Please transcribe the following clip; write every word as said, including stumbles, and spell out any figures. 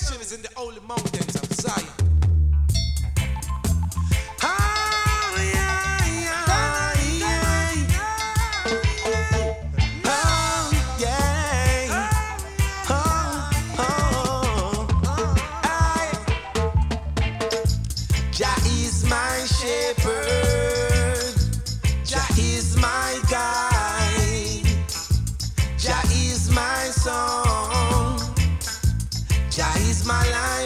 Salvation is in the holy mountains of Zion. Oh, yeah, yeah, yeah. Oh, yeah. Oh, oh, oh. Aye. Jah is my shepherd. Jah is my guide. Jah is my song. Jah is my life.